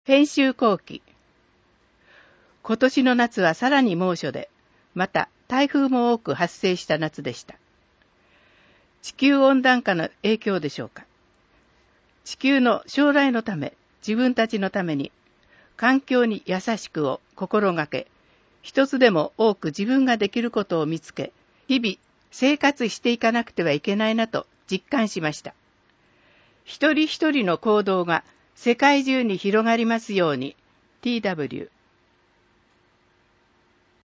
編集後期。今年の夏はさらに猛暑で、また台風も多く発生した夏でした。地球温暖化の影響でしょうか。地球の将来のため、自分たちのために、環境に優しくを心がけ、一つでも多く自分ができることを見つけ、日々生活していかなくてはいけないなと実感しました。一人一人の行動が世界中に広がりますように。TW